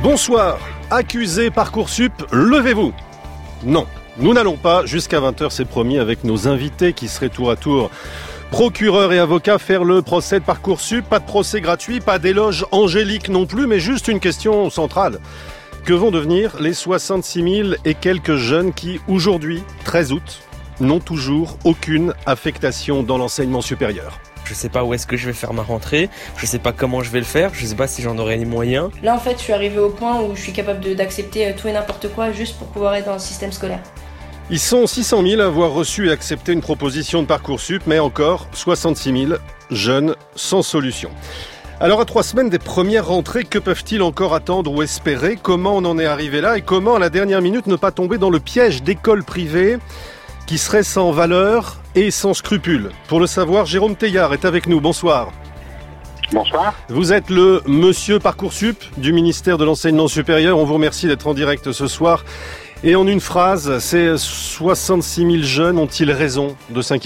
Bonsoir, accusés Parcoursup, levez-vous. Non, nous n'allons pas jusqu'à 20h, c'est promis, avec nos invités qui seraient tour à tour procureurs et avocats faire le procès de Parcoursup. Pas de procès gratuit, pas d'éloge angélique non plus, mais juste une question centrale. Que vont devenir les 66 000 et quelques jeunes qui, aujourd'hui, 13 août, n'ont toujours aucune affectation dans l'enseignement supérieur ? Je sais pas où est-ce que je vais faire ma rentrée, je sais pas comment je vais le faire, je sais pas si j'en aurai les moyens. Là en fait je suis arrivé au point où je suis capable d'accepter tout et n'importe quoi juste pour pouvoir être dans le système scolaire. Ils sont 600 000 à avoir reçu et accepté une proposition de Parcoursup, mais encore 66 000 jeunes sans solution. Alors à 3 semaines des premières rentrées, que peuvent-ils encore attendre ou espérer ? Comment on en est arrivé là et comment à la dernière minute ne pas tomber dans le piège d'écoles privées qui seraient sans valeur et sans scrupules ? Pour le savoir, Jérôme Teilhard est avec nous. Bonsoir. Bonsoir. Vous êtes le monsieur Parcoursup du ministère de l'Enseignement supérieur. On vous remercie d'être en direct ce soir. Et en une phrase, ces 66 000 jeunes ont-ils raison de s'inquiéter ?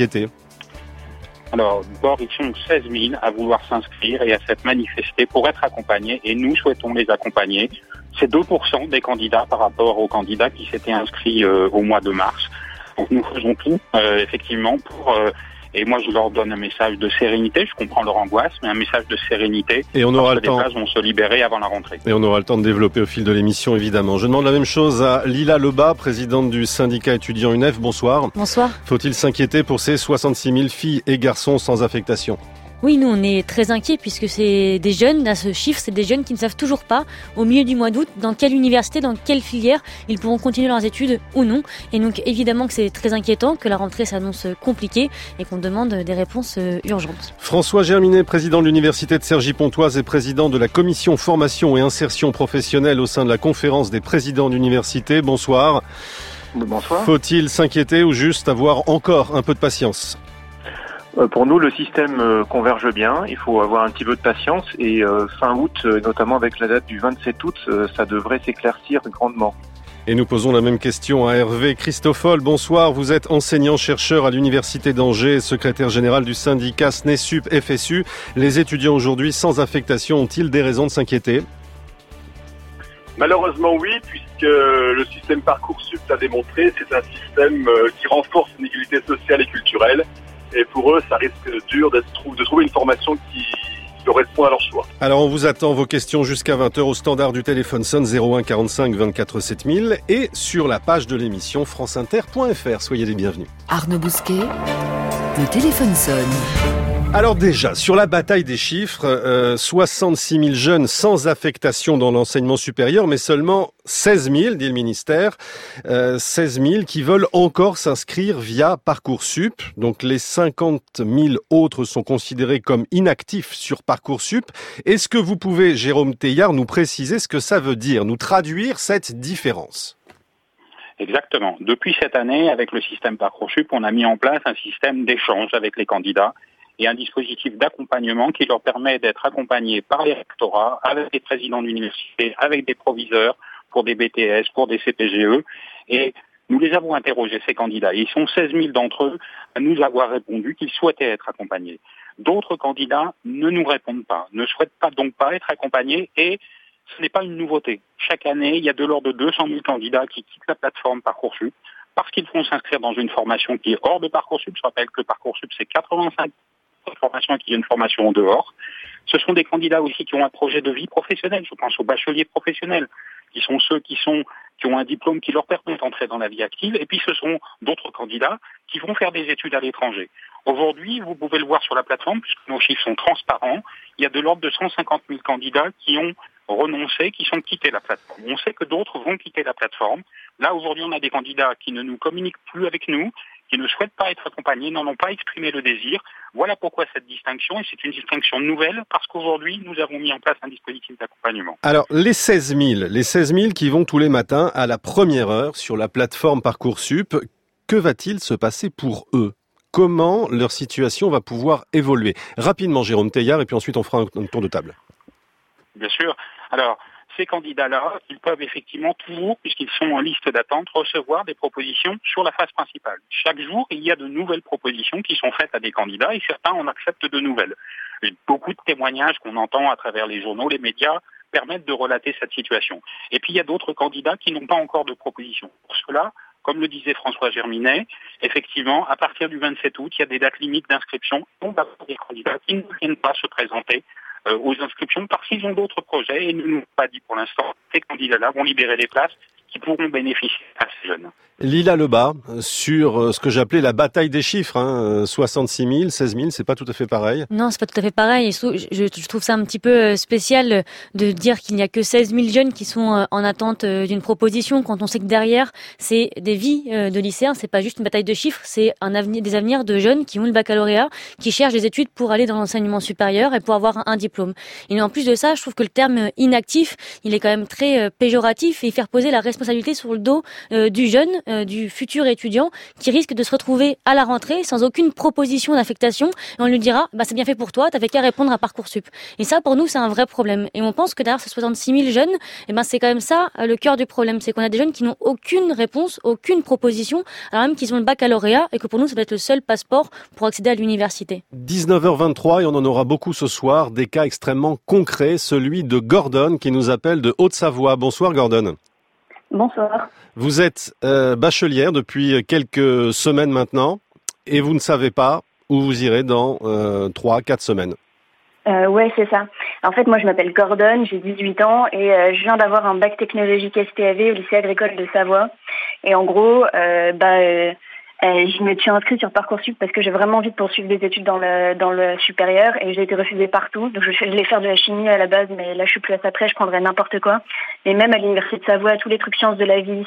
Alors, d'abord, ils sont 16 000 à vouloir s'inscrire et à s'être manifestés pour être accompagnés, et nous souhaitons les accompagner. C'est 2% des candidats par rapport aux candidats qui s'étaient inscrits au mois de mars. Donc nous faisons tout, effectivement, pour... et moi, je leur donne un message de sérénité. Je comprends leur angoisse, mais un message de sérénité. Et on aura le temps. Les places vont se libérer avant la rentrée. Et on aura le temps de développer au fil de l'émission, évidemment. Je demande la même chose à Lila Lebas, présidente du syndicat étudiant UNEF. Bonsoir. Bonsoir. Faut-il s'inquiéter pour ces 66 000 filles et garçons sans affectation ? Oui, nous on est très inquiets puisque c'est des jeunes, à ce chiffre, c'est des jeunes qui ne savent toujours pas, au milieu du mois d'août, dans quelle université, dans quelle filière ils pourront continuer leurs études ou non. Et donc évidemment que c'est très inquiétant, que la rentrée s'annonce compliquée et qu'on demande des réponses urgentes. François Germinet, président de l'université de Cergy-Pontoise et président de la commission formation et insertion professionnelle au sein de la conférence des présidents d'université. Bonsoir. Bonsoir. Faut-il s'inquiéter ou juste avoir encore un peu de patience ? Pour nous, le système converge bien. Il faut avoir un petit peu de patience et fin août, notamment avec la date du 27 août, ça devrait s'éclaircir grandement. Et nous posons la même question à Hervé Christoffol. Bonsoir, vous êtes enseignant-chercheur à l'Université d'Angers, secrétaire général du syndicat SNESUP-FSU. Les étudiants aujourd'hui sans affectation ont-ils des raisons de s'inquiéter ? Malheureusement oui, puisque le système Parcoursup l'a démontré, c'est un système qui renforce l'inégalité sociale et culturelle. Et pour eux, ça risque dur de trouver une formation qui correspond à leur choix. Alors on vous attend vos questions jusqu'à 20h au standard du téléphone sonne 01 45 24 7000 et sur la page de l'émission franceinter.fr. Soyez les bienvenus. Arnaud Bousquet, le téléphone sonne. Alors déjà, sur la bataille des chiffres, 66 000 jeunes sans affectation dans l'enseignement supérieur, mais seulement 16 000, dit le ministère, 16 000 qui veulent encore s'inscrire via Parcoursup. Donc les 50 000 autres sont considérés comme inactifs sur Parcoursup. Est-ce que vous pouvez, Jérôme Teilhard, nous préciser ce que ça veut dire, nous traduire cette différence ? Exactement. Depuis cette année, avec le système Parcoursup, on a mis en place un système d'échange avec les candidats et un dispositif d'accompagnement qui leur permet d'être accompagnés par les rectorats, avec des présidents d'université, avec des proviseurs pour des BTS, pour des CPGE. Et nous les avons interrogés, ces candidats. Et ils sont 16 000 d'entre eux à nous avoir répondu qu'ils souhaitaient être accompagnés. D'autres candidats ne nous répondent pas, ne souhaitent pas donc pas être accompagnés et ce n'est pas une nouveauté. Chaque année, il y a de l'ordre de 200 000 candidats qui quittent la plateforme Parcoursup parce qu'ils vont s'inscrire dans une formation qui est hors de Parcoursup. Je rappelle que Parcoursup, c'est 85 formation qui est une formation en dehors. Ce sont des candidats aussi qui ont un projet de vie professionnelle. Je pense aux bacheliers professionnels, qui sont ceux qui ont un diplôme qui leur permet d'entrer dans la vie active. Et puis ce sont d'autres candidats qui vont faire des études à l'étranger. Aujourd'hui, vous pouvez le voir sur la plateforme, puisque nos chiffres sont transparents, il y a de l'ordre de 150 000 candidats qui ont renoncé, qui sont quittés la plateforme. On sait que d'autres vont quitter la plateforme. Là, aujourd'hui, on a des candidats qui ne nous communiquent plus avec nous, qui ne souhaitent pas être accompagnés, n'en ont pas exprimé le désir. Voilà pourquoi cette distinction, et c'est une distinction nouvelle, parce qu'aujourd'hui, nous avons mis en place un dispositif d'accompagnement. Alors, les 16 000 qui vont tous les matins à la première heure sur la plateforme Parcoursup, que va-t-il se passer pour eux ? Comment leur situation va pouvoir évoluer ? Rapidement, Jérôme Teilhard, et puis ensuite on fera un tour de table. Bien sûr. Alors, ces candidats-là, ils peuvent effectivement toujours, puisqu'ils sont en liste d'attente, recevoir des propositions sur la phase principale. Chaque jour, il y a de nouvelles propositions qui sont faites à des candidats et certains en acceptent de nouvelles. Et beaucoup de témoignages qu'on entend à travers les journaux, les médias, permettent de relater cette situation. Et puis il y a d'autres candidats qui n'ont pas encore de proposition. Pour cela, comme le disait François Germinet, effectivement, à partir du 27 août, il y a des dates limites d'inscription. On va avoir des candidats qui ne viennent pas se présenter aux inscriptions parce qu'ils ont d'autres projets et ne nous ont pas dit pour l'instant. Ces candidats-là vont libérer des places qui pourront bénéficier à ces jeunes. Lila Lebas, sur ce que j'appelais la bataille des chiffres, 66 000, 16 000, c'est pas tout à fait pareil. Non, c'est pas tout à fait pareil. Je trouve ça un petit peu spécial de dire qu'il n'y a que 16 000 jeunes qui sont en attente d'une proposition quand on sait que derrière, c'est des vies de lycéens. C'est pas juste une bataille de chiffres, c'est des avenirs de jeunes qui ont le baccalauréat, qui cherchent des études pour aller dans l'enseignement supérieur et pour avoir un diplôme. Et en plus de ça, je trouve que le terme inactif, il est quand même très péjoratif et faire poser la responsabilité sur le dos du jeune, du futur étudiant qui risque de se retrouver à la rentrée sans aucune proposition d'affectation et on lui dira c'est bien fait pour toi, t'avais qu'à répondre à Parcoursup. Et ça pour nous c'est un vrai problème et on pense que derrière ces 66 000 jeunes c'est quand même ça le cœur du problème, c'est qu'on a des jeunes qui n'ont aucune réponse, aucune proposition alors même qu'ils ont le baccalauréat et que pour nous ça va être le seul passeport pour accéder à l'université. 19h23 et on en aura beaucoup ce soir, des cas extrêmement concrets, celui de Gordon qui nous appelle de Haute-Savoie. Bonsoir Gordon. Bonsoir. Vous êtes bachelière depuis quelques semaines maintenant et vous ne savez pas où vous irez dans 3-4 semaines. Ouais, c'est ça. En fait, moi, je m'appelle Gordon, j'ai 18 ans et je viens d'avoir un bac technologique STAV au lycée agricole de Savoie. Et en gros, je me suis inscrite sur Parcoursup parce que j'ai vraiment envie de poursuivre des études dans le supérieur et j'ai été refusée partout. Donc je voulais faire de la chimie à la base, mais là je suis plus à ça près, je prendrais n'importe quoi. Et même à l'université de Savoie, tous les trucs sciences de la vie,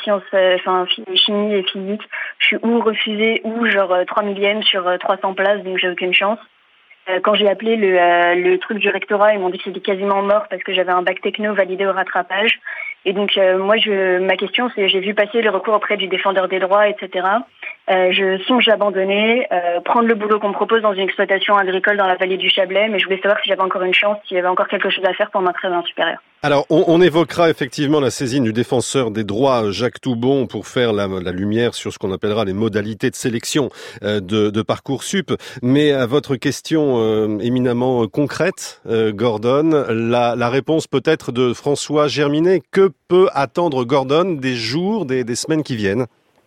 chimie et physique, je suis ou refusée ou genre 3 millièmes sur 300 places, donc j'ai aucune chance. Quand j'ai appelé le truc du rectorat, ils m'ont dit que c'était quasiment mort parce que j'avais un bac techno validé au rattrapage. Et donc ma question c'est, j'ai vu passer le recours auprès du défendeur des droits, etc. Je songe abandonner, prendre le boulot qu'on me propose dans une exploitation agricole dans la vallée du Chablais, mais je voulais savoir si j'avais encore une chance, s'il y avait encore quelque chose à faire pour m'inscrire dans un supérieur. Alors, on évoquera effectivement la saisine du défenseur des droits, Jacques Toubon, pour faire la lumière sur ce qu'on appellera les modalités de sélection de Parcoursup. Mais à votre question éminemment concrète, Gordon, la réponse peut-être de François Germinet. Que peut attendre Gordon des jours, des semaines qui viennent ?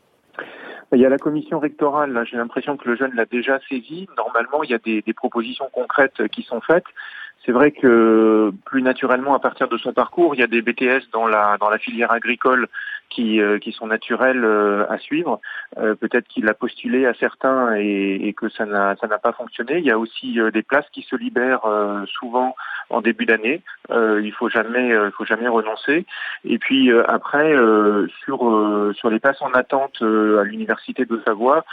Il y a la commission rectorale, là, j'ai l'impression que le jeune l'a déjà saisi. Normalement, il y a des propositions concrètes qui sont faites. C'est vrai que plus naturellement, à partir de son parcours, il y a des BTS dans la filière agricole qui sont naturels à suivre. Peut-être qu'il a postulé à certains et que ça n'a pas fonctionné. Il y a aussi des places qui se libèrent souvent en début d'année. Il faut jamais renoncer. Et puis après sur les places en attente à l'université de Savoie,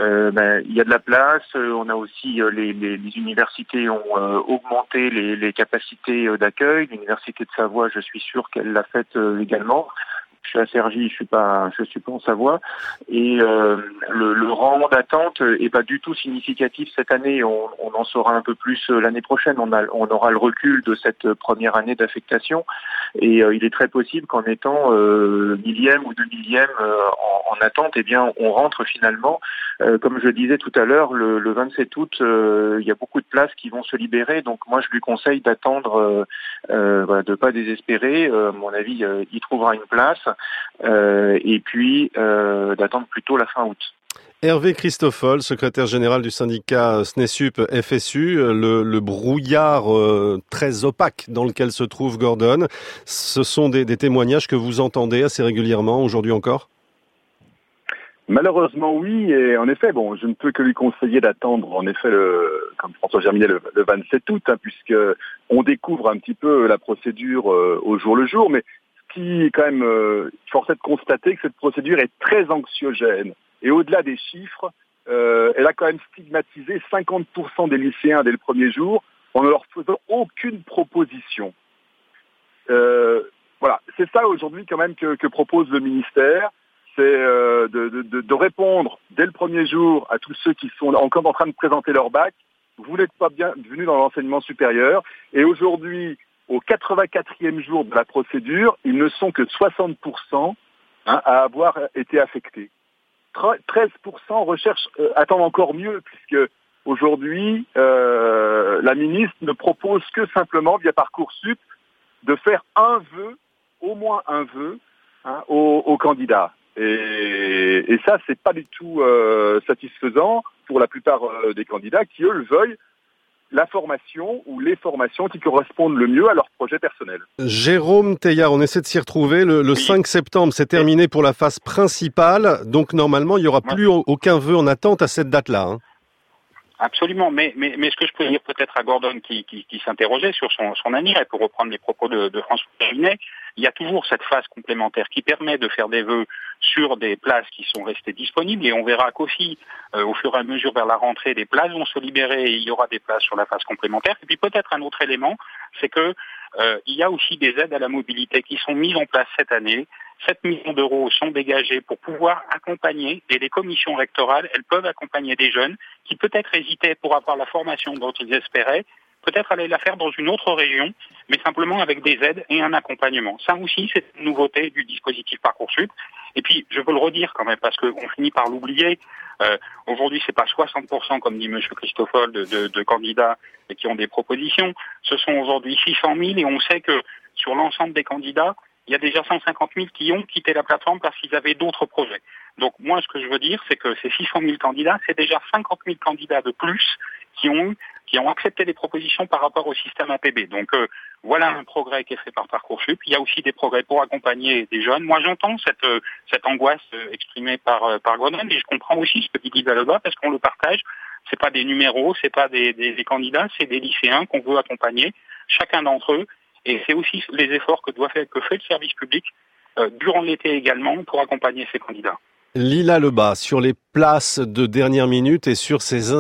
il y a de la place. On a aussi les universités ont augmenté les capacités d'accueil. L'université de Savoie, je suis sûr qu'elle l'a fait également. Je suis à Cergy, je suis pas en Savoie, et le rang d'attente est pas du tout significatif cette année. On en saura un peu plus l'année prochaine. On aura le recul de cette première année d'affectation, et il est très possible qu'en étant millième ou 2 millième en attente, eh bien, on rentre finalement. Comme je le disais tout à l'heure, le 27 août, il y a beaucoup de places qui vont se libérer. Donc moi, je lui conseille d'attendre, de pas désespérer. À mon avis, il trouvera une place. Et puis d'attendre plutôt la fin août. Hervé Christoffel, secrétaire général du syndicat SNESUP FSU, le brouillard très opaque dans lequel se trouve Gordon, ce sont des témoignages que vous entendez assez régulièrement aujourd'hui encore ? Malheureusement oui, et en effet, je ne peux que lui conseiller d'attendre, en effet, comme François Germinet, le 27 août, puisque on découvre un petit peu la procédure au jour le jour, mais qui, quand même, force est de constater que cette procédure est très anxiogène. Et au-delà des chiffres, elle a quand même stigmatisé 50% des lycéens dès le premier jour en ne leur faisant aucune proposition. Voilà, c'est ça aujourd'hui quand même que propose le ministère, c'est de répondre dès le premier jour à tous ceux qui sont encore en train de présenter leur bac. Vous n'êtes pas bienvenus dans l'enseignement supérieur. Et aujourd'hui, au 84e jour de la procédure, ils ne sont que 60% à avoir été affectés. 13% attendent encore mieux, puisque aujourd'hui, la ministre ne propose que simplement, via Parcoursup, de faire un vœu, au moins un vœu, aux candidats. Et ça, c'est pas du tout satisfaisant pour la plupart des candidats qui, eux, le veuillent, la formation ou les formations qui correspondent le mieux à leur projet personnel. Jérôme Teilhard, on essaie de s'y retrouver. Le 5 septembre, c'est terminé pour la phase principale. Donc, normalement, il n'y aura plus aucun vœu en attente à cette date-là. Hein. Absolument, mais ce que je peux dire peut-être à Gordon qui s'interrogeait sur son avenir, et pour reprendre les propos de François Germinet, il y a toujours cette phase complémentaire qui permet de faire des vœux sur des places qui sont restées disponibles, et on verra qu'aussi, au fur et à mesure vers la rentrée, des places vont se libérer et il y aura des places sur la phase complémentaire. Et puis peut-être un autre élément, c'est que il y a aussi des aides à la mobilité qui sont mises en place cette année. 7 millions d'euros sont dégagés pour pouvoir accompagner, et les commissions rectorales, elles peuvent accompagner des jeunes qui peut-être hésitaient pour avoir la formation dont ils espéraient, peut-être aller la faire dans une autre région, mais simplement avec des aides et un accompagnement. Ça aussi, c'est une nouveauté du dispositif Parcoursup. Et puis, je veux le redire quand même, parce qu'on finit par l'oublier. Aujourd'hui, c'est pas 60%, comme dit M. Christoffel, de candidats qui ont des propositions. Ce sont aujourd'hui 600 000, et on sait que sur l'ensemble des candidats, il y a déjà 150 000 qui ont quitté la plateforme parce qu'ils avaient d'autres projets. Donc moi, ce que je veux dire, c'est que ces 600 000 candidats, c'est déjà 50 000 candidats de plus qui ont accepté les propositions par rapport au système APB. Donc voilà un progrès qui est fait par Parcoursup. Il y a aussi des progrès pour accompagner des jeunes. Moi, j'entends cette angoisse exprimée par Gordon, et je comprends aussi ce que dit Guy Valeba, parce qu'on le partage. C'est pas des numéros, c'est pas des candidats, c'est des lycéens qu'on veut accompagner, chacun d'entre eux. Et c'est aussi les efforts que fait le service public durant l'été également pour accompagner ces candidats. Lila Lebas, sur les places de dernière minute et sur ces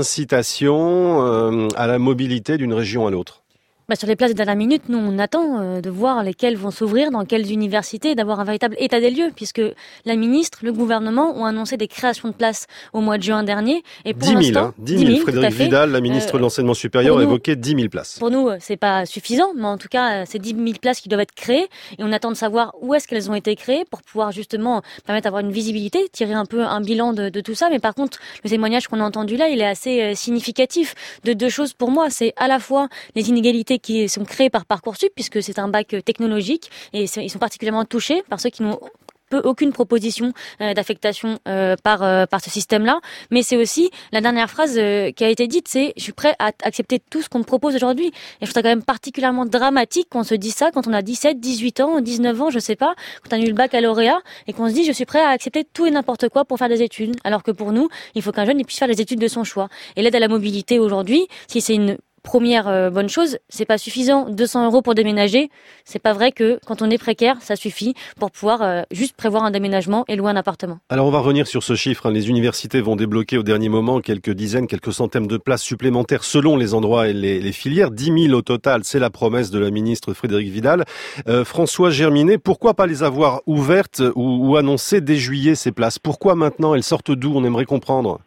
incitations à la mobilité d'une région à l'autre. Sur les places de dernière minute, nous on attend de voir lesquelles vont s'ouvrir, dans quelles universités, d'avoir un véritable état des lieux, puisque la ministre, le gouvernement ont annoncé des créations de places au mois de juin dernier. Et pour 10 000, 10 000. Frédérique Vidal, la ministre de l'Enseignement supérieur, a évoqué 10 000 places. Pour nous, c'est pas suffisant, mais en tout cas, c'est 10 000 places qui doivent être créées, et on attend de savoir où est-ce qu'elles ont été créées pour pouvoir justement permettre d'avoir une visibilité, tirer un peu un bilan de tout ça. Mais par contre, le témoignage qu'on a entendu là, il est assez significatif de deux choses pour moi. C'est à la fois les inégalités qui sont créés par Parcoursup, puisque c'est un bac technologique, et ils sont particulièrement touchés par ceux qui n'ont aucune proposition d'affectation par ce système-là. Mais c'est aussi la dernière phrase qui a été dite, c'est « je suis prêt à accepter tout ce qu'on me propose aujourd'hui ». Et je trouve ça quand même particulièrement dramatique qu'on se dise ça quand on a 17, 18 ans, 19 ans, je sais pas, quand on a eu le baccalauréat, et qu'on se dit « je suis prêt à accepter tout et n'importe quoi pour faire des études ». Alors que pour nous, il faut qu'un jeune puisse faire les études de son choix. Et l'aide à la mobilité aujourd'hui, si c'est une première bonne chose, c'est pas suffisant. 200 € pour déménager, c'est pas vrai que quand on est précaire, ça suffit pour pouvoir juste prévoir un déménagement et louer un appartement. Alors on va revenir sur ce chiffre. Les universités vont débloquer au dernier moment quelques dizaines, quelques centaines de places supplémentaires selon les endroits et les filières. 10 000 au total, c'est la promesse de la ministre Frédérique Vidal. François Germinet, pourquoi pas les avoir ouvertes ou annoncées dès juillet ces places? Pourquoi maintenant? Elles sortent d'où? On aimerait comprendre.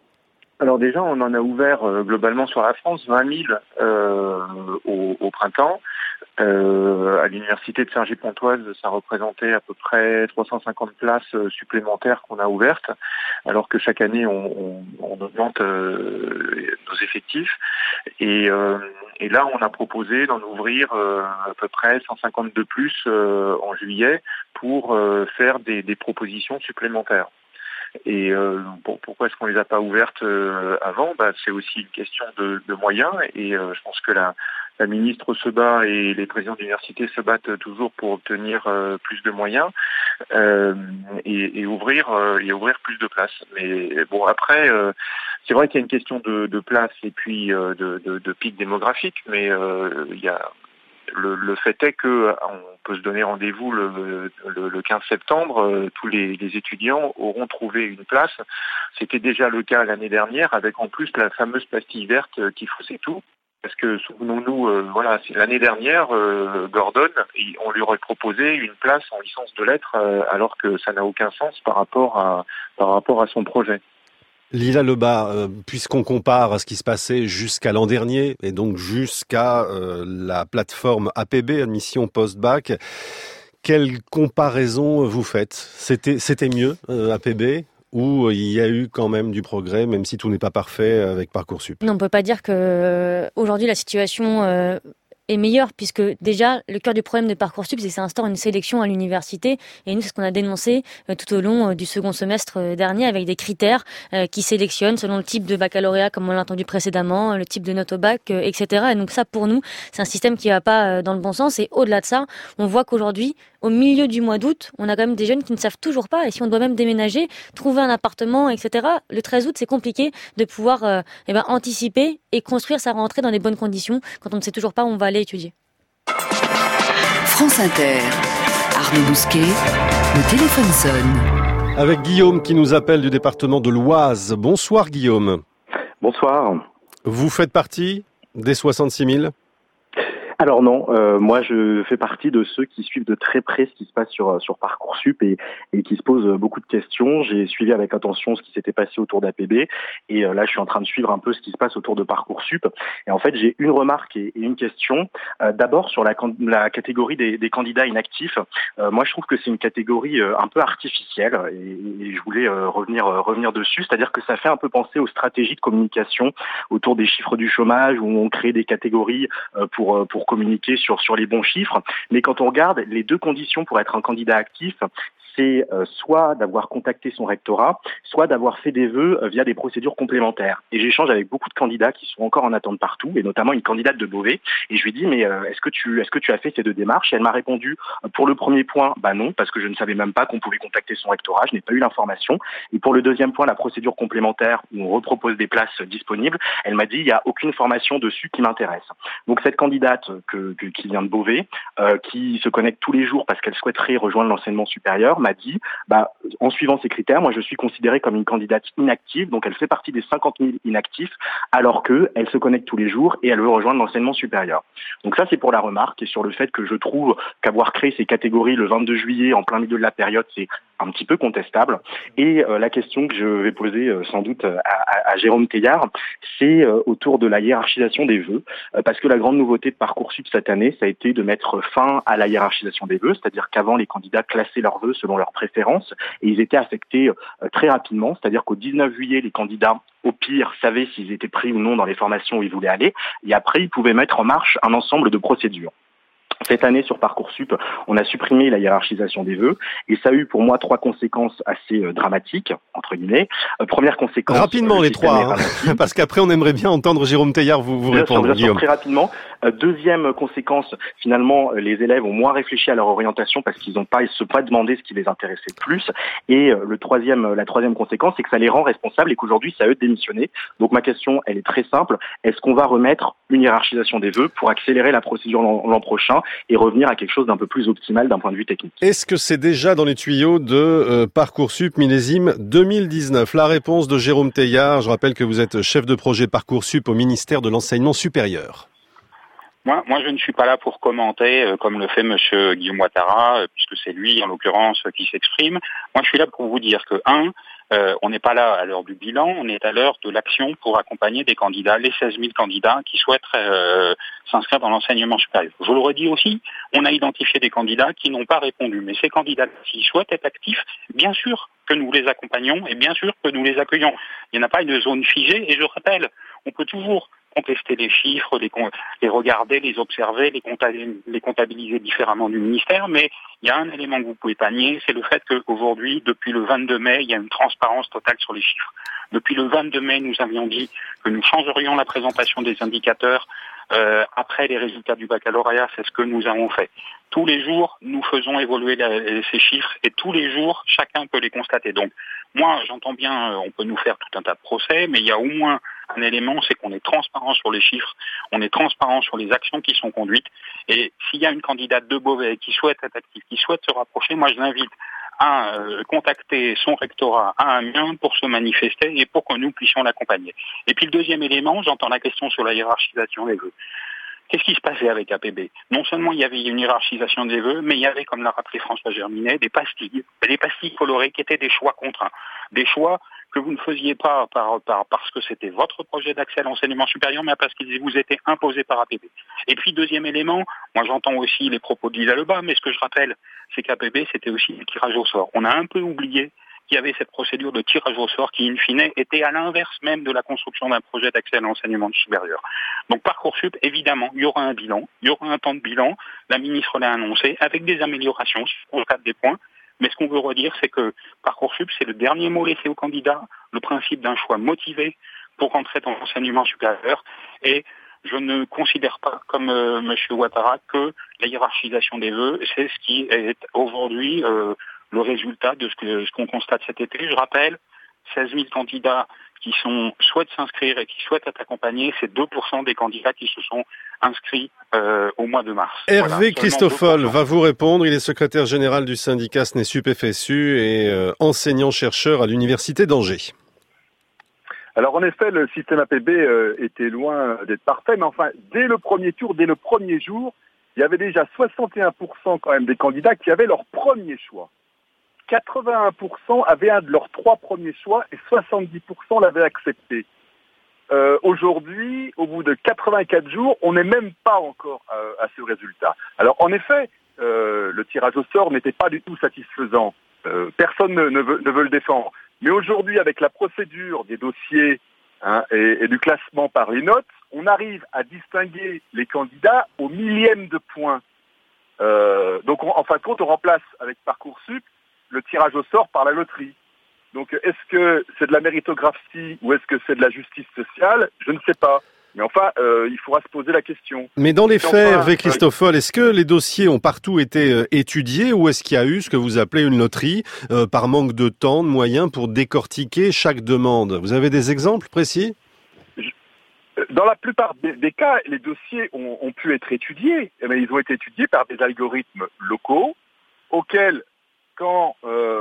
Alors déjà, on en a ouvert globalement sur la France 20 000 au printemps. À l'université de Cergy-Pontoise, ça représentait à peu près 350 places supplémentaires qu'on a ouvertes, alors que chaque année on augmente nos effectifs. Et là, on a proposé d'en ouvrir à peu près 150 de plus en juillet pour faire des propositions supplémentaires. Et pourquoi est-ce qu'on les a pas ouvertes avant? C'est aussi une question de moyens, et je pense que la ministre se bat et les présidents d'université se battent toujours pour obtenir plus de moyens et ouvrir plus de places. Mais bon, après, c'est vrai qu'il y a une question de place et puis de pic démographique, mais il y a le fait est que on peut se donner rendez-vous le 15 septembre. Tous les étudiants auront trouvé une place. C'était déjà le cas l'année dernière, avec en plus la fameuse pastille verte qui faussait tout. Parce que souvenons-nous, c'est l'année dernière, Gordon, on lui aurait proposé une place en licence de lettres, alors que ça n'a aucun sens par rapport à son projet. Lila Lebas, puisqu'on compare à ce qui se passait jusqu'à l'an dernier et donc jusqu'à la plateforme APB, admission post-bac, quelle comparaison vous faites? C'était mieux APB, ou il y a eu quand même du progrès, même si tout n'est pas parfait avec Parcoursup? Non, on peut pas dire que aujourd'hui la situation est meilleure, puisque déjà, le cœur du problème de Parcoursup, c'est que ça instaure une sélection à l'université. Et nous, c'est ce qu'on a dénoncé tout au long du second semestre dernier, avec des critères qui sélectionnent selon le type de baccalauréat, comme on l'a entendu précédemment, le type de note au bac, etc. Et donc ça, pour nous, c'est un système qui va pas dans le bon sens. Et au-delà de ça, on voit qu'aujourd'hui, au milieu du mois d'août, on a quand même des jeunes qui ne savent toujours pas. Et si on doit même déménager, trouver un appartement, etc., le 13 août, c'est compliqué de pouvoir anticiper et construire sa rentrée dans des bonnes conditions quand on ne sait toujours pas où on va aller étudier. France Inter, Arnaud Bousquet, le téléphone sonne. Avec Guillaume qui nous appelle du département de l'Oise. Bonsoir Guillaume. Bonsoir. Vous faites partie des 66 000 ? Alors non, moi je fais partie de ceux qui suivent de très près ce qui se passe sur Parcoursup et qui se posent beaucoup de questions. J'ai suivi avec attention ce qui s'était passé autour d'APB et là je suis en train de suivre un peu ce qui se passe autour de Parcoursup. Et en fait j'ai une remarque et une question. D'abord sur la catégorie des candidats inactifs. Moi je trouve que c'est une catégorie un peu artificielle et je voulais revenir dessus. C'est-à-dire que ça fait un peu penser aux stratégies de communication autour des chiffres du chômage où on crée des catégories pour communiquer sur les bons chiffres. Mais quand on regarde les deux conditions pour être un candidat actif, c'est soit d'avoir contacté son rectorat, soit d'avoir fait des vœux via des procédures complémentaires. Et j'échange avec beaucoup de candidats qui sont encore en attente partout, et notamment une candidate de Beauvais. Et je lui dis, mais est-ce que tu as fait ces deux démarches ? Et elle m'a répondu, pour le premier point, non, parce que je ne savais même pas qu'on pouvait contacter son rectorat, je n'ai pas eu l'information. Et pour le deuxième point, la procédure complémentaire, où on repropose des places disponibles, elle m'a dit, il n'y a aucune formation dessus qui m'intéresse. Donc cette candidate qui vient de Beauvais, qui se connecte tous les jours parce qu'elle souhaiterait rejoindre l'enseignement supérieur, m'a dit, en suivant ces critères, moi je suis considérée comme une candidate inactive, donc elle fait partie des 50 000 inactifs, alors qu'elle se connecte tous les jours et elle veut rejoindre l'enseignement supérieur. Donc ça c'est pour la remarque et sur le fait que je trouve qu'avoir créé ces catégories le 22 juillet en plein milieu de la période, c'est un petit peu contestable. Et la question que je vais poser sans doute à Jérôme Teilhard, c'est autour de la hiérarchisation des vœux, parce que la grande nouveauté de Parcoursup cette année, ça a été de mettre fin à la hiérarchisation des vœux, c'est-à-dire qu'avant les candidats classaient leurs vœux selon leurs préférences et ils étaient affectés très rapidement, c'est-à-dire qu'au 19 juillet, les candidats au pire savaient s'ils étaient pris ou non dans les formations où ils voulaient aller et après ils pouvaient mettre en marche un ensemble de procédures. Cette année, sur Parcoursup, on a supprimé la hiérarchisation des vœux et ça a eu pour moi 3 conséquences assez dramatiques, entre guillemets. Première conséquence... Rapidement les 3, parce qu'après on aimerait bien entendre Jérôme Teilhard vous répondre, Guillaume. Très rapidement. Deuxième conséquence, finalement, les élèves ont moins réfléchi à leur orientation parce qu'ils n'ont pas demandé ce qui les intéressait le plus. Et la troisième conséquence, c'est que ça les rend responsables et qu'aujourd'hui, c'est à eux de démissionner. Donc ma question, elle est très simple. Est-ce qu'on va remettre une hiérarchisation des vœux pour accélérer la procédure l'an prochain et revenir à quelque chose d'un peu plus optimal d'un point de vue technique? Est-ce que c'est déjà dans les tuyaux de Parcoursup millésime 2019? La réponse de Jérôme Teilhard. Je rappelle que vous êtes chef de projet Parcoursup au ministère de l'Enseignement supérieur. Moi, je ne suis pas là pour commenter, comme le fait monsieur Guillaume Ouattara, puisque c'est lui, en l'occurrence, qui s'exprime. Moi, je suis là pour vous dire que, on n'est pas là à l'heure du bilan, on est à l'heure de l'action pour accompagner des candidats, les 16 000 candidats qui souhaiteraient s'inscrire dans l'enseignement supérieur. Je l'aurais dit aussi, on a identifié des candidats qui n'ont pas répondu. Mais ces candidats, s'ils souhaitent être actifs, bien sûr que nous les accompagnons et bien sûr que nous les accueillons. Il n'y en a pas une zone figée et je rappelle, on peut toujours contester les chiffres, les regarder, les observer, les comptabiliser différemment du ministère, mais il y a un élément que vous pouvez pas nier, c'est le fait qu'aujourd'hui, depuis le 22 mai, il y a une transparence totale sur les chiffres. Depuis le 22 mai, nous avions dit que nous changerions la présentation des indicateurs après les résultats du baccalauréat, c'est ce que nous avons fait. Tous les jours, nous faisons évoluer ces chiffres et tous les jours, chacun peut les constater. Donc, moi, j'entends bien, on peut nous faire tout un tas de procès, mais il y a au moins un élément, c'est qu'on est transparent sur les chiffres, on est transparent sur les actions qui sont conduites. Et s'il y a une candidate de Beauvais qui souhaite être active, qui souhaite se rapprocher, moi je l'invite à contacter son rectorat à Amiens pour se manifester et pour que nous puissions l'accompagner. Et puis le deuxième élément, j'entends la question sur la hiérarchisation des vœux. Qu'est-ce qui se passait avec APB? Non seulement il y avait une hiérarchisation des vœux, mais il y avait, comme l'a rappelé François Germinet, des pastilles colorées qui étaient des choix contraints. Des choix que vous ne faisiez pas parce que c'était votre projet d'accès à l'enseignement supérieur, mais parce qu'ils vous étaient imposés par APB. Et puis, deuxième élément, moi j'entends aussi les propos de Lisa Lebas, mais ce que je rappelle, c'est qu'APB, c'était aussi le tirage au sort. On a un peu oublié qu'il y avait cette procédure de tirage au sort qui, in fine, était à l'inverse même de la construction d'un projet d'accès à l'enseignement supérieur. Donc Parcoursup, évidemment, il y aura un bilan, il y aura un temps de bilan, la ministre l'a annoncé, avec des améliorations, si on constate des points. Mais ce qu'on veut redire, c'est que Parcoursup, c'est le dernier mot laissé aux candidats, le principe d'un choix motivé pour rentrer dans l'enseignement supérieur. Et je ne considère pas, comme M. Ouattara, que la hiérarchisation des vœux, c'est ce qui est aujourd'hui le résultat de ce qu'on constate cet été. Je rappelle, 16 000 candidats qui souhaitent s'inscrire et qui souhaitent être accompagnés, c'est 2% des candidats qui se sont inscrits au mois de mars. Hervé Christoffel va vous répondre. Il est secrétaire général du syndicat SNESUP-FSU et enseignant-chercheur à l'université d'Angers. Alors en effet, le système APB était loin d'être parfait, mais enfin, dès le premier tour, dès le premier jour, il y avait déjà 61% quand même des candidats qui avaient leur premier choix. 81% avaient un de leurs 3 premiers choix et 70% l'avaient accepté. Aujourd'hui, au bout de 84 jours, on n'est même pas encore à ce résultat. Alors en effet, le tirage au sort n'était pas du tout satisfaisant. Personne ne veut le défendre. Mais aujourd'hui, avec la procédure des dossiers et du classement par les notes, on arrive à distinguer les candidats au millième de point. Donc en fin de compte, on remplace avec Parcoursup le tirage au sort par la loterie. Donc est-ce que c'est de la méritocratie ou est-ce que c'est de la justice sociale? Je ne sais pas. Mais enfin, il faudra se poser la question. Mais dans les faits, Hervé Christoffel, est-ce que les dossiers ont partout été étudiés ou est-ce qu'il y a eu ce que vous appelez une loterie par manque de temps, de moyens pour décortiquer chaque demande? Vous avez des exemples précis? Dans la plupart des cas, les dossiers ont pu être étudiés, mais ils ont été étudiés par des algorithmes locaux auxquels, quand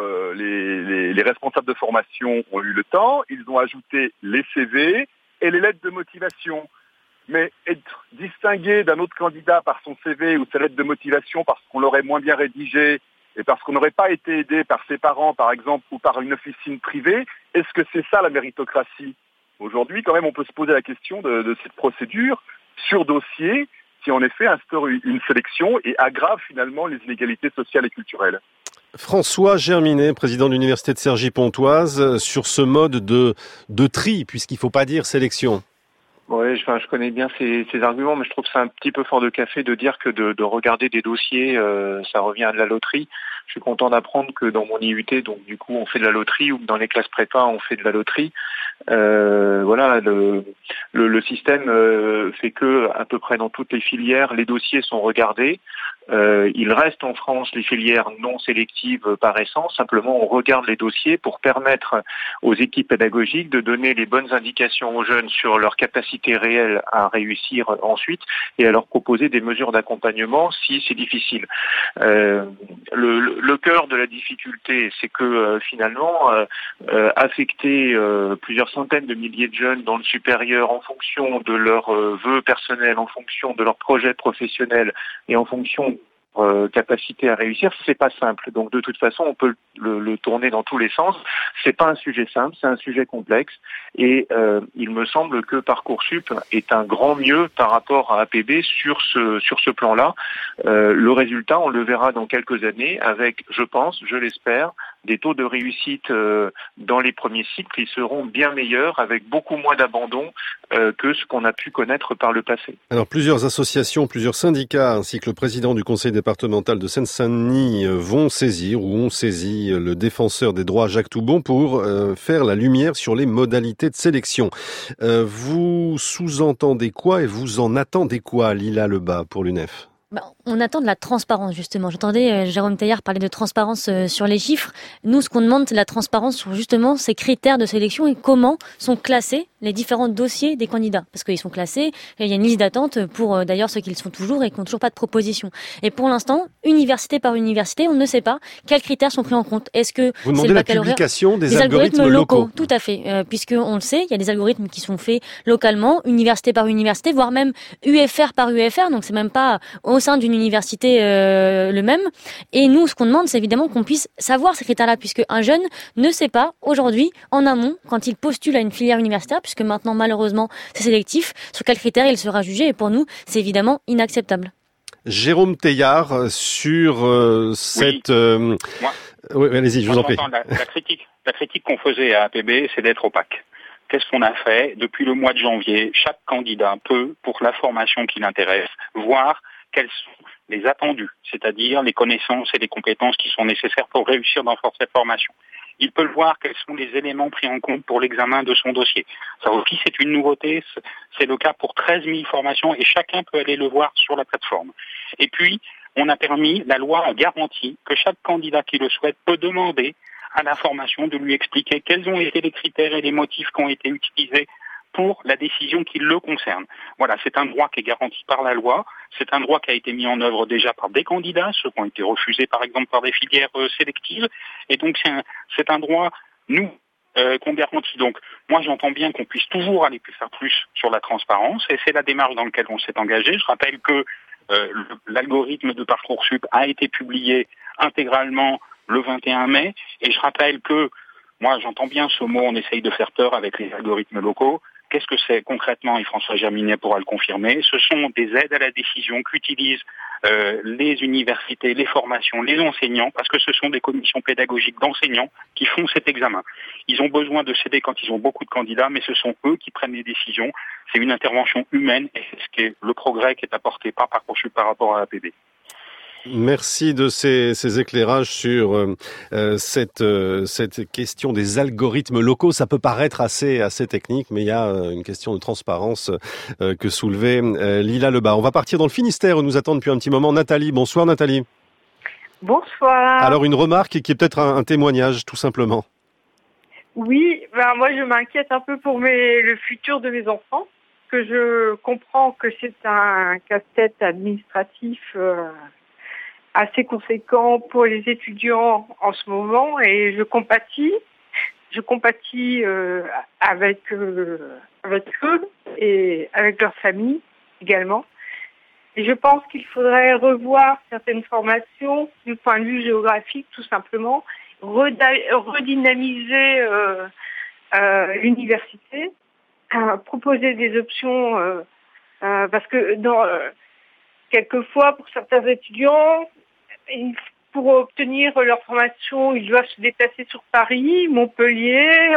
les responsables de formation ont eu le temps, ils ont ajouté les CV et les lettres de motivation. Mais être distingué d'un autre candidat par son CV ou sa lettre de motivation parce qu'on l'aurait moins bien rédigé et parce qu'on n'aurait pas été aidé par ses parents, par exemple, ou par une officine privée, est-ce que c'est ça la méritocratie? Aujourd'hui, quand même, on peut se poser la question de cette procédure sur dossier qui, en effet, instaure une sélection et aggrave finalement les inégalités sociales et culturelles. François Germinet, président de l'université de Cergy-Pontoise, sur ce mode de tri, puisqu'il ne faut pas dire sélection. Oui, je connais bien ces arguments, mais je trouve que c'est un petit peu fort de café de dire que de regarder des dossiers, ça revient à de la loterie. Je suis content d'apprendre que dans mon IUT, donc du coup, on fait de la loterie, ou que dans les classes prépa, on fait de la loterie. Voilà, le système fait que à peu près dans toutes les filières, les dossiers sont regardés. Il reste en France les filières non sélectives par essence. Simplement, on regarde les dossiers pour permettre aux équipes pédagogiques de donner les bonnes indications aux jeunes sur leur capacité réelle à réussir ensuite et à leur proposer des mesures d'accompagnement si c'est difficile. Le cœur de la difficulté, c'est que finalement, affecter plusieurs centaines de milliers de jeunes dans le supérieur en fonction de leurs vœux personnels, en fonction de leurs projets professionnels et en fonction capacité à réussir, c'est pas simple. Donc de toute façon, on peut le tourner dans tous les sens. C'est pas un sujet simple, c'est un sujet complexe. Et il me semble que Parcoursup est un grand mieux par rapport à APB sur ce plan-là. Le résultat, on le verra dans quelques années avec, je l'espère, des taux de réussite dans les premiers cycles qui seront bien meilleurs avec beaucoup moins d'abandon que ce qu'on a pu connaître par le passé. Alors plusieurs associations, plusieurs syndicats ainsi que le président du conseil départemental de Seine-Saint-Denis vont saisir ou ont saisi le défenseur des droits Jacques Toubon pour faire la lumière sur les modalités de sélection. Vous sous-entendez quoi et vous en attendez quoi, Lila Lebas, pour l'UNEF ? On attend de la transparence, justement. J'entendais Jérôme Teilhard parler de transparence sur les chiffres. Nous, ce qu'on demande, c'est la transparence sur justement ces critères de sélection et comment sont classés les différents dossiers des candidats. Parce qu'ils sont classés, il y a une liste d'attente pour d'ailleurs ceux qui le sont toujours et qui n'ont toujours pas de proposition. Et pour l'instant, université par université, on ne sait pas quels critères sont pris en compte. Est-ce que vous demandez la publication des algorithmes locaux? Tout à fait. Puisque on le sait, il y a des algorithmes qui sont faits localement, université par université, voire même UFR par UFR. Donc c'est même pas au sein d'une université le même. Et nous, ce qu'on demande, c'est évidemment qu'on puisse savoir ces critères-là, puisque un jeune ne sait pas aujourd'hui, en amont, quand il postule à une filière universitaire, puisque maintenant, malheureusement, c'est sélectif, sur quels critères il sera jugé. Et pour nous, c'est évidemment inacceptable. Jérôme Teilhard sur cette... Oui, allez-y, je vous en prie. La critique qu'on faisait à APB, c'est d'être opaque. Qu'est-ce qu'on a fait? Depuis le mois de janvier, chaque candidat peut, pour la formation qui l'intéresse, voir quels sont les attendus, c'est-à-dire les connaissances et les compétences qui sont nécessaires pour réussir dans cette formation. Il peut le voir quels sont les éléments pris en compte pour l'examen de son dossier. Ça aussi, c'est une nouveauté. C'est le cas pour 13 000 formations et chacun peut aller le voir sur la plateforme. Et puis, la loi a garanti que chaque candidat qui le souhaite peut demander à la formation de lui expliquer quels ont été les critères et les motifs qui ont été utilisés pour la décision qui le concerne. Voilà, c'est un droit qui est garanti par la loi, c'est un droit qui a été mis en œuvre déjà par des candidats, ceux qui ont été refusés par exemple par des filières sélectives, et donc c'est un droit, qu'on garantit. Donc moi j'entends bien qu'on puisse toujours aller faire plus sur la transparence, et c'est la démarche dans laquelle on s'est engagé. Je rappelle que l'algorithme de Parcoursup a été publié intégralement le 21 mai, et je rappelle que, moi j'entends bien ce mot, on essaye de faire peur avec les algorithmes locaux. Qu'est-ce que c'est concrètement, et François Germinet pourra le confirmer? Ce sont des aides à la décision qu'utilisent les universités, les formations, les enseignants, parce que ce sont des commissions pédagogiques d'enseignants qui font cet examen. Ils ont besoin de s'aider quand ils ont beaucoup de candidats, mais ce sont eux qui prennent les décisions. C'est une intervention humaine, et c'est ce qui est le progrès qui est apporté par Parcoursup par rapport à APB. Merci de ces éclairages sur cette question des algorithmes locaux. Ça peut paraître assez technique, mais il y a une question de transparence que soulevait Lila Lebas. On va partir dans le Finistère où nous attend depuis un petit moment Nathalie. Bonsoir Nathalie. Bonsoir. Alors une remarque qui est peut-être un témoignage tout simplement. Oui, moi je m'inquiète un peu pour le futur de mes enfants, que je comprends que c'est un casse-tête administratif assez conséquent pour les étudiants en ce moment, et je compatis avec eux et avec leur famille également. Et je pense qu'il faudrait revoir certaines formations du point de vue géographique, tout simplement, redynamiser l'université, proposer des options, parce que quelquefois, pour certains étudiants, pour obtenir leur formation, ils doivent se déplacer sur Paris, Montpellier,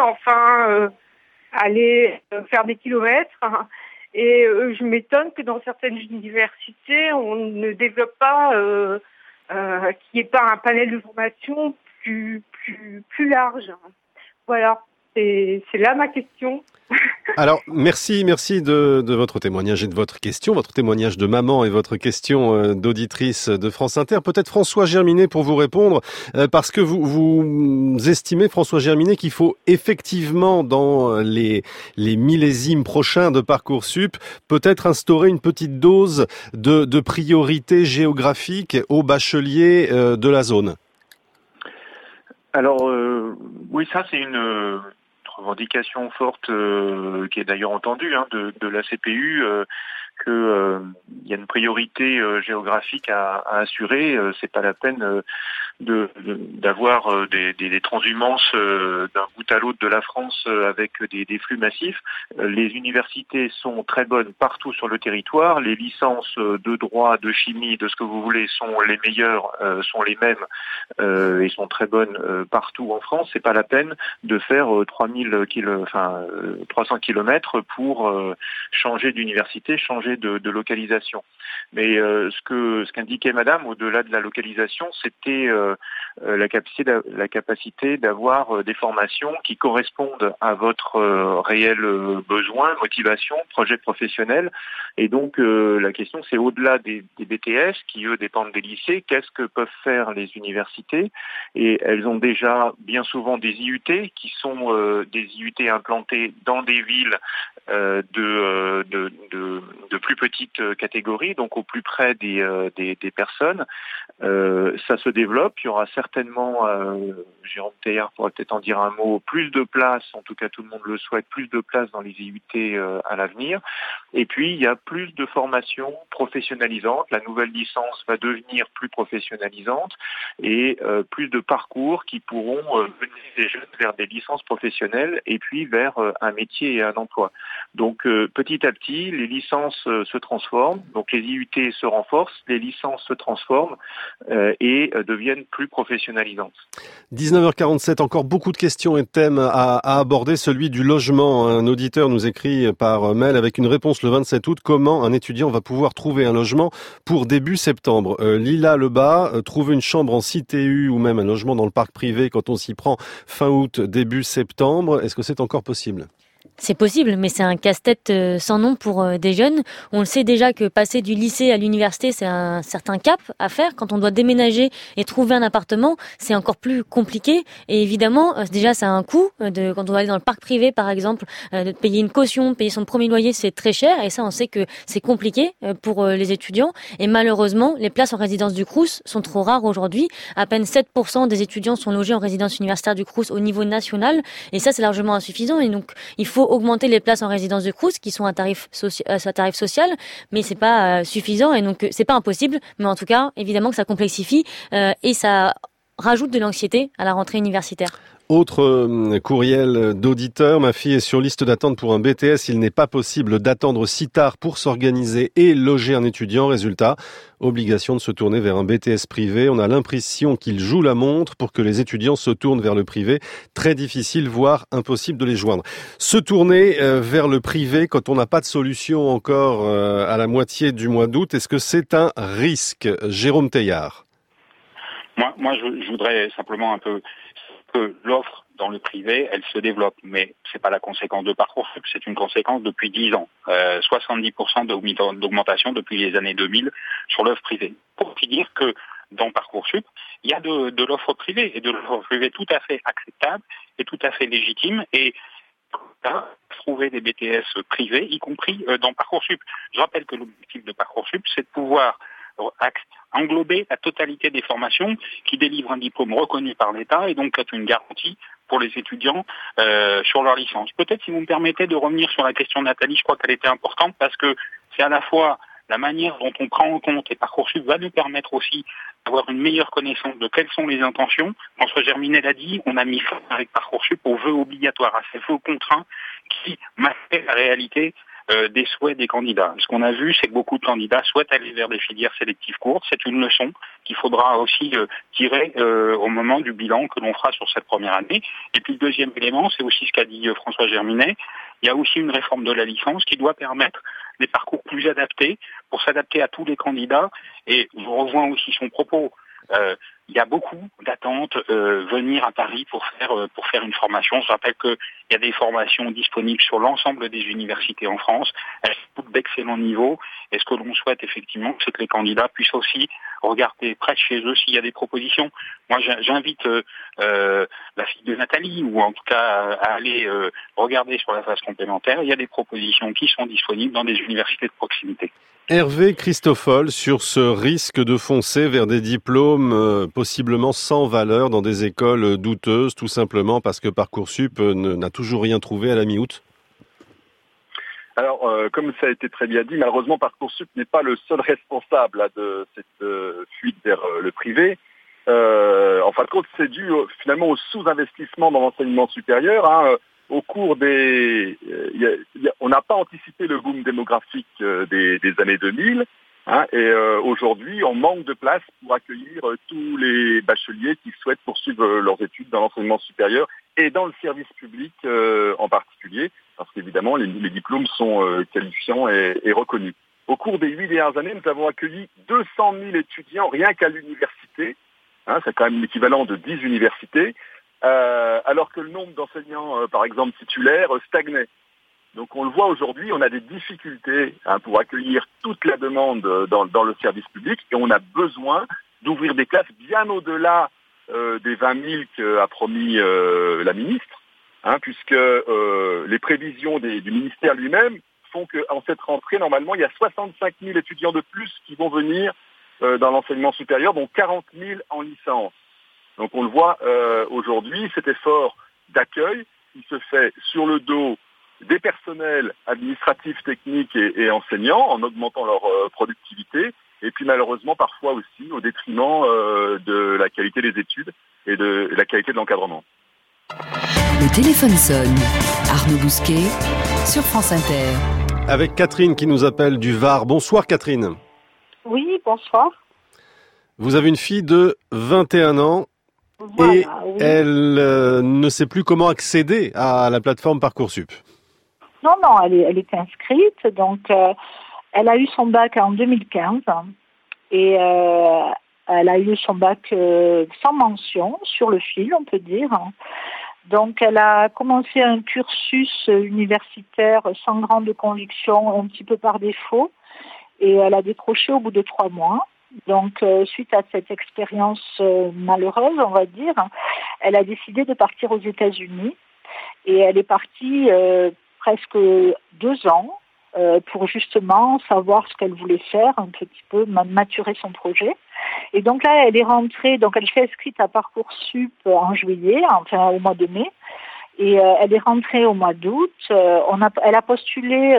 aller faire des kilomètres. Et je m'étonne que dans certaines universités, on ne développe pas, qu'il n'y ait pas un panel de formation plus large. Voilà, c'est là ma question. Alors, merci de votre témoignage et de votre question, votre témoignage de maman et votre question d'auditrice de France Inter. Peut-être François Germinet pour vous répondre, parce que vous estimez, François Germinet, qu'il faut effectivement, dans les millésimes prochains de Parcoursup, peut-être instaurer une petite dose de priorité géographique aux bacheliers de la zone. Alors, oui, ça c'est une revendication forte qui est d'ailleurs entendue de la CPU, que il y a une priorité géographique à assurer. C'est pas la peine d'avoir des transhumances d'un bout à l'autre de la France avec des flux massifs. Les universités sont très bonnes partout sur le territoire. Les licences de droit, de chimie, de ce que vous voulez sont les meilleures, sont les mêmes et sont très bonnes partout en France. C'est pas la peine de faire 300 kilomètres pour changer d'université, changer de localisation. Mais ce qu'indiquait Madame, au-delà de la localisation, c'était la capacité d'avoir des formations qui correspondent à votre réel besoin, motivation, projet professionnel. Et donc la question, c'est au-delà des BTS qui eux dépendent des lycées, qu'est-ce que peuvent faire les universités? Et elles ont déjà bien souvent des IUT qui sont des IUT implantés dans des villes de plus petite catégorie, donc au plus près des personnes. Ça se développe. Il y aura certainement, Jérôme Teilhard pourra peut-être en dire un mot, plus de places, en tout cas tout le monde le souhaite, plus de places dans les IUT à l'avenir. Et puis il y a plus de formations professionnalisantes. La nouvelle licence va devenir plus professionnalisante et plus de parcours qui pourront mener les jeunes vers des licences professionnelles et puis vers un métier et un emploi. Donc petit à petit, les licences se transforment, donc les IUT se renforcent, les licences se transforment et deviennent plus professionnalisantes. 19h47, encore beaucoup de questions et de thèmes à aborder. Celui du logement. Un auditeur nous écrit par mail avec une réponse le 27 août. Comment un étudiant va pouvoir trouver un logement pour début septembre? Lila Lebas, trouver une chambre en CTU ou même un logement dans le parc privé quand on s'y prend fin août, début septembre, est-ce que c'est encore possible? C'est possible, mais c'est un casse-tête sans nom pour des jeunes. On le sait déjà que passer du lycée à l'université, c'est un certain cap à faire. Quand on doit déménager et trouver un appartement, c'est encore plus compliqué. Et évidemment, déjà, ça a un coût. Quand on va aller dans le parc privé, par exemple, de payer une caution, payer son premier loyer, c'est très cher. Et ça, on sait que c'est compliqué pour les étudiants. Et malheureusement, les places en résidence du Crous sont trop rares aujourd'hui. À peine 7% des étudiants sont logés en résidence universitaire du Crous au niveau national. Et ça, c'est largement insuffisant. Et donc, il faut augmenter les places en résidence de Crous qui sont à tarif social, mais c'est pas suffisant et donc c'est pas impossible, mais en tout cas évidemment que ça complexifie et ça rajoute de l'anxiété à la rentrée universitaire. Autre courriel d'auditeur, ma fille est sur liste d'attente pour un BTS, il n'est pas possible d'attendre si tard pour s'organiser et loger un étudiant. Résultat, obligation de se tourner vers un BTS privé. On a l'impression qu'ils jouent la montre pour que les étudiants se tournent vers le privé. Très difficile, voire impossible de les joindre. Se tourner vers le privé quand on n'a pas de solution encore à la moitié du mois d'août, est-ce que c'est un risque? Jérôme Teillard. Moi, je voudrais simplement un peu que l'offre dans le privé, elle se développe, mais c'est pas la conséquence de Parcoursup, c'est une conséquence depuis 10 ans. 70% d'augmentation depuis les années 2000 sur l'offre privée. Pour dire que dans Parcoursup, il y a de l'offre privée, et de l'offre privée tout à fait acceptable et tout à fait légitime, et trouver des BTS privés, y compris dans Parcoursup. Je rappelle que l'objectif de Parcoursup, c'est de pouvoir englober la totalité des formations qui délivrent un diplôme reconnu par l'État et donc une garantie pour les étudiants sur leur licence. Peut-être si vous me permettez de revenir sur la question de Nathalie, je crois qu'elle était importante parce que c'est à la fois la manière dont on prend en compte, et Parcoursup va nous permettre aussi d'avoir une meilleure connaissance de quelles sont les intentions. François Germinet l'a dit, on a mis fin avec Parcoursup aux vœux obligatoires, à ces vœux contraints qui masquaient la réalité des souhaits des candidats. Ce qu'on a vu, c'est que beaucoup de candidats souhaitent aller vers des filières sélectives courtes. C'est une leçon qu'il faudra aussi tirer au moment du bilan que l'on fera sur cette première année. Et puis le deuxième élément, c'est aussi ce qu'a dit François Germinet. Il y a aussi une réforme de la licence qui doit permettre des parcours plus adaptés pour s'adapter à tous les candidats. Et je rejoins aussi son propos. Il y a beaucoup d'attentes venir à Paris pour faire une formation. Je rappelle qu'il y a des formations disponibles sur l'ensemble des universités en France. Elles sont d'excellents niveaux. Et ce que l'on souhaite effectivement, c'est que les candidats puissent aussi regarder près de chez eux s'il y a des propositions. Moi, j'invite la fille de Nathalie, ou en tout cas à aller regarder sur la phase complémentaire. Il y a des propositions qui sont disponibles dans des universités de proximité. Hervé Christoffel sur ce risque de foncer vers des diplômes possiblement sans valeur dans des écoles douteuses, tout simplement parce que Parcoursup n'a toujours rien trouvé à la mi-août. Alors, comme ça a été très bien dit, malheureusement, Parcoursup n'est pas le seul responsable de cette fuite vers le privé. En fin de compte, c'est dû finalement au sous-investissement dans l'enseignement supérieur. Au cours on n'a pas anticipé le boom démographique des années 2000. Et aujourd'hui, on manque de place pour accueillir tous les bacheliers qui souhaitent poursuivre leurs études dans l'enseignement supérieur et dans le service public en particulier, parce qu'évidemment, les diplômes sont qualifiants et reconnus. Au cours des 8 dernières années, nous avons accueilli 200 000 étudiants rien qu'à l'université. C'est quand même l'équivalent de 10 universités, alors que le nombre d'enseignants, par exemple, titulaires, stagnait. Donc on le voit aujourd'hui, on a des difficultés pour accueillir toute la demande dans le service public, et on a besoin d'ouvrir des classes bien au-delà des 20 000 qu'a promis la ministre, puisque les prévisions du ministère lui-même font qu'en cette rentrée, normalement, il y a 65 000 étudiants de plus qui vont venir dans l'enseignement supérieur, dont 40 000 en licence. Donc on le voit aujourd'hui, cet effort d'accueil, il se fait sur le dos des personnels administratifs, techniques et enseignants, en augmentant leur productivité, et puis malheureusement parfois aussi au détriment de la qualité des études et de la qualité de l'encadrement. Le téléphone sonne. Arnaud Bousquet sur France Inter. Avec Catherine qui nous appelle du Var. Bonsoir Catherine. Oui, bonsoir. Vous avez une fille de 21 ans Voilà, et oui. elle ne sait plus comment accéder à la plateforme Parcoursup. Non, elle est inscrite, donc elle a eu son bac en 2015 et elle a eu son bac sans mention, sur le fil, on peut dire. Donc elle a commencé un cursus universitaire sans grande conviction, un petit peu par défaut, et elle a décroché au bout de 3 mois. Donc, suite à cette expérience malheureuse, on va dire, elle a décidé de partir aux États-Unis et elle est partie presque 2 ans pour justement savoir ce qu'elle voulait faire, un petit peu maturer son projet. Et donc là, elle est rentrée, donc elle s'est inscrite à Parcoursup en juillet, enfin au mois de mai, et elle est rentrée au mois d'août. Elle a postulé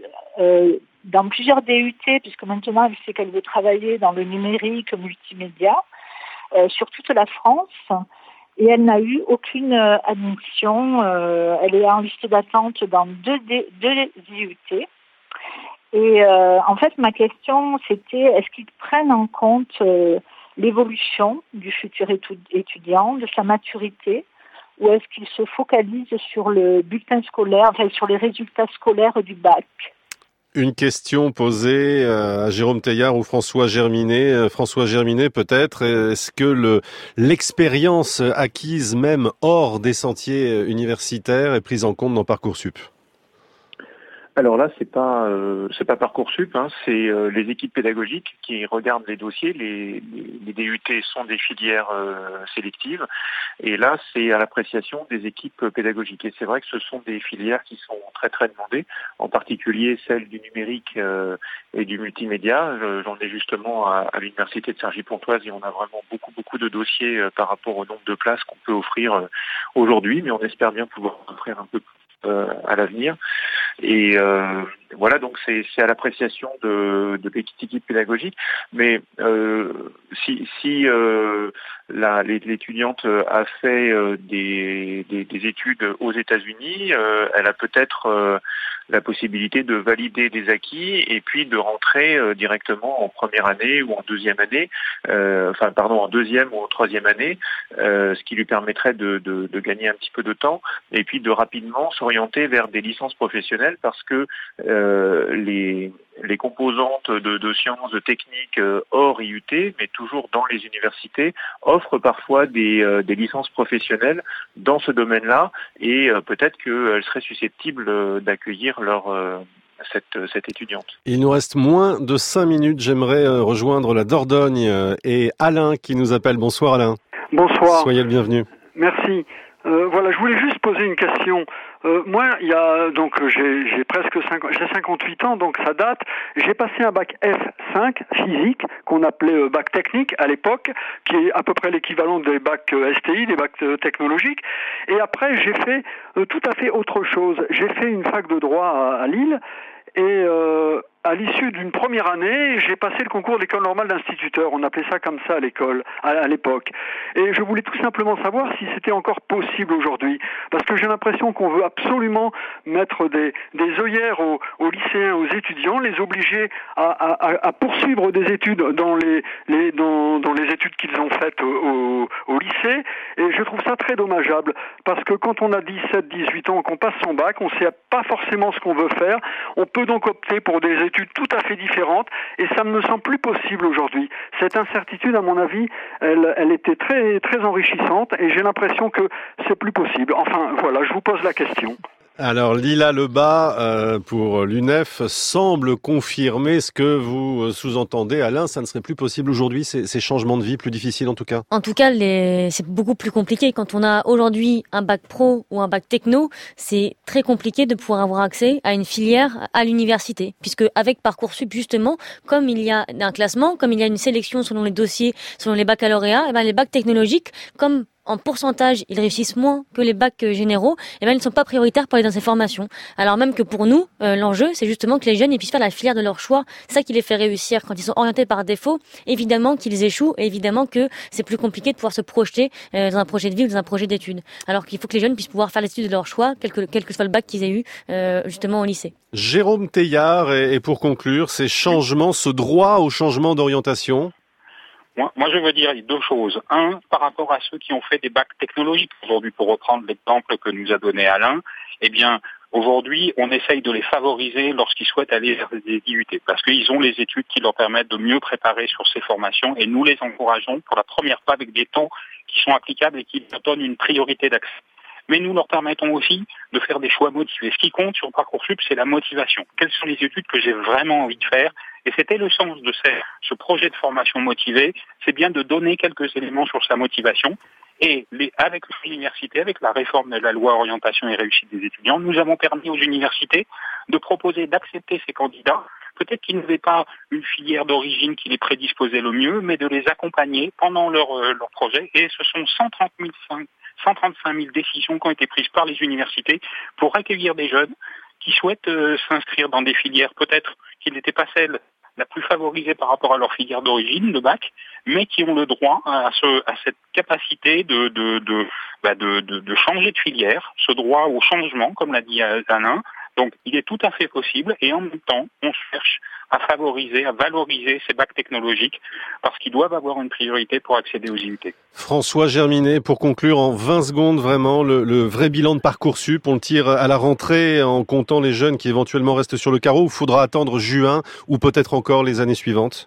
dans plusieurs DUT, puisque maintenant elle sait qu'elle veut travailler dans le numérique multimédia sur toute la France, et elle n'a eu aucune admission. Elle est en liste d'attente dans 2 DUT. Et en fait, ma question, c'était est-ce qu'ils prennent en compte l'évolution du futur étudiant, de sa maturité, ou est-ce qu'ils se focalisent sur le bulletin scolaire, enfin sur les résultats scolaires du bac? Une question posée à Jérôme Teilhard ou François Germinet. François Germinet, peut-être. Est-ce que l'expérience acquise même hors des sentiers universitaires est prise en compte dans Parcoursup ? Alors là, c'est pas Parcoursup, c'est les équipes pédagogiques qui regardent les dossiers. Les DUT sont des filières sélectives, et là, c'est à l'appréciation des équipes pédagogiques. Et c'est vrai que ce sont des filières qui sont très très demandées, en particulier celle du numérique et du multimédia. J'en ai justement à l'université de Cergy-Pontoise, et on a vraiment beaucoup de dossiers par rapport au nombre de places qu'on peut offrir aujourd'hui, mais on espère bien pouvoir offrir un peu plus à l'avenir. Et voilà, donc c'est à l'appréciation de l'équipe pédagogique. Mais si l'étudiante a fait des études aux États-Unis, elle a peut-être la possibilité de valider des acquis et puis de rentrer directement en première année ou en deuxième année, en deuxième ou en troisième année, ce qui lui permettrait de gagner un petit peu de temps et puis de rapidement s'orienter vers des licences professionnelles, parce que les composantes de sciences, de techniques hors IUT, mais toujours dans les universités, offrent parfois des licences professionnelles dans ce domaine-là, et peut-être qu'elles seraient susceptibles d'accueillir cette étudiante. Il nous reste moins de 5 minutes. J'aimerais rejoindre la Dordogne et Alain qui nous appelle. Bonsoir Alain. Bonsoir. Soyez le bienvenu. Merci. Voilà, je voulais juste poser une question. Moi, j'ai presque 58 ans, donc ça date. J'ai passé un bac F5 physique, qu'on appelait bac technique à l'époque, qui est à peu près l'équivalent des bacs STI, des bacs technologiques. Et après, j'ai fait tout à fait autre chose. J'ai fait une fac de droit à Lille, et à l'issue d'une première année, j'ai passé le concours de l'école normale d'instituteur. On appelait ça comme ça à l'école, à l'époque. Et je voulais tout simplement savoir si c'était encore possible aujourd'hui. Parce que j'ai l'impression qu'on veut absolument mettre des œillères aux lycéens, aux étudiants, les obliger à poursuivre des études dans les études qu'ils ont faites au lycée. Et je trouve ça très dommageable. Parce que quand on a 17, 18 ans, qu'on passe son bac, on ne sait pas forcément ce qu'on veut faire. On peut donc opter pour des études tout à fait différentes, et ça ne me semble plus possible aujourd'hui. Cette incertitude, à mon avis, elle était très, très enrichissante, et j'ai l'impression que c'est plus possible. Enfin, voilà, je vous pose la question. Alors Lila Lebas pour l'UNEF semble confirmer ce que vous sous-entendez. Alain, ça ne serait plus possible aujourd'hui, ces changements de vie plus difficiles en tout cas? En tout cas, c'est beaucoup plus compliqué. Quand on a aujourd'hui un bac pro ou un bac techno, c'est très compliqué de pouvoir avoir accès à une filière à l'université. Puisque avec Parcoursup, justement, comme il y a un classement, comme il y a une sélection selon les dossiers, selon les baccalauréats, et les bacs technologiques, comme en pourcentage, ils réussissent moins que les bacs généraux, et ils ne sont pas prioritaires pour aller dans ces formations. Alors même que pour nous, l'enjeu, c'est justement que les jeunes ils puissent faire la filière de leur choix. C'est ça qui les fait réussir quand ils sont orientés par défaut. Évidemment qu'ils échouent, et évidemment que c'est plus compliqué de pouvoir se projeter dans un projet de vie ou dans un projet d'études. Alors qu'il faut que les jeunes puissent pouvoir faire l'étude de leur choix, quel que soit le bac qu'ils aient eu justement au lycée. Jérôme Teilhard, et pour conclure, ces changements, ce droit au changement d'orientation? Moi, je veux dire deux choses. Un, par rapport à ceux qui ont fait des bacs technologiques aujourd'hui, pour reprendre l'exemple que nous a donné Alain, eh bien, aujourd'hui, on essaye de les favoriser lorsqu'ils souhaitent aller vers des IUT, parce qu'ils ont les études qui leur permettent de mieux préparer sur ces formations, et nous les encourageons pour la première fois avec des taux qui sont applicables et qui leur donnent une priorité d'accès. Mais nous leur permettons aussi de faire des choix motivés. Ce qui compte sur Parcoursup, c'est la motivation. Quelles sont les études que j'ai vraiment envie de faire? Et c'était le sens de ce projet de formation motivée, c'est bien de donner quelques éléments sur sa motivation. Et avec l'université, avec la réforme de la loi orientation et réussite des étudiants, nous avons permis aux universités de proposer, d'accepter ces candidats, peut-être qu'ils n'avaient pas une filière d'origine qui les prédisposait le mieux, mais de les accompagner pendant leur projet. Et ce sont 135 000 décisions qui ont été prises par les universités pour accueillir des jeunes qui souhaitent s'inscrire dans des filières peut-être qui n'étaient pas celles la plus favorisée par rapport à leur filière d'origine, le bac, mais qui ont le droit à cette capacité de changer de filière, ce droit au changement, comme l'a dit Alain. Donc, il est tout à fait possible, et en même temps, on cherche à favoriser, à valoriser ces bacs technologiques, parce qu'ils doivent avoir une priorité pour accéder aux IUT. François Germinet, pour conclure en 20 secondes, vraiment, le vrai bilan de Parcoursup, on le tire à la rentrée en comptant les jeunes qui éventuellement restent sur le carreau, ou faudra attendre juin, ou peut-être encore les années suivantes?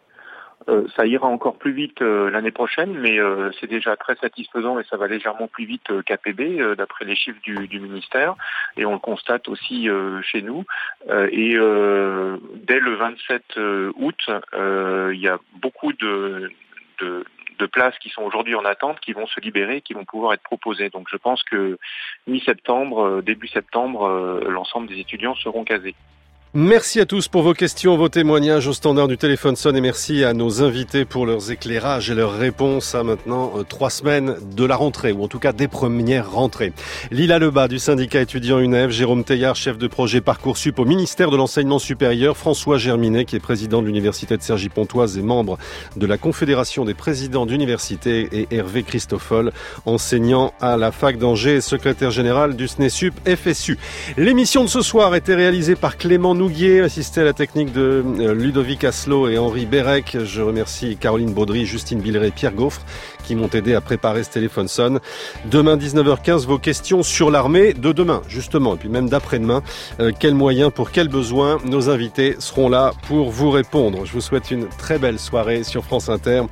Ça ira encore plus vite l'année prochaine, mais c'est déjà très satisfaisant et ça va légèrement plus vite qu'APB, d'après les chiffres du ministère, et on le constate aussi chez nous. Et dès le 27 août, il y a beaucoup de places qui sont aujourd'hui en attente, qui vont se libérer, qui vont pouvoir être proposées. Donc je pense que mi-septembre, début septembre, l'ensemble des étudiants seront casés. Merci à tous pour vos questions, vos témoignages au standard du téléphone sonne, et merci à nos invités pour leurs éclairages et leurs réponses à maintenant 3 semaines de la rentrée, ou en tout cas des premières rentrées. Lila Lebas du syndicat étudiant UNEF, Jérôme Teilhard, chef de projet Parcoursup au ministère de l'Enseignement supérieur, François Germinet qui est président de l'Université de Cergy-Pontoise et membre de la Confédération des présidents d'université, et Hervé Christoffel, enseignant à la fac d'Angers et secrétaire général du SNESUP FSU. L'émission de ce soir a été réalisée par Clément Nouguier, assisté à la technique de Ludovic Asselot et Henri Bérec. Je remercie Caroline Baudry, Justine Villeray et Pierre Gaufre qui m'ont aidé à préparer ce téléphone sonne. Demain 19h15, vos questions sur l'armée de demain, justement, et puis même d'après-demain. Quels moyens pour quels besoins? Nos invités seront là pour vous répondre. Je vous souhaite une très belle soirée sur France Inter.